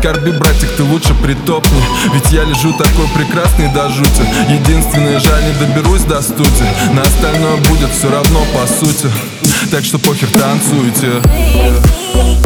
скорби, братик, ты лучше притопни. Ведь я лежу такой прекрасный до жути. Единственное, жаль, не доберусь до студии. На остальное будет все равно по сути. Так что похер, танцуйте.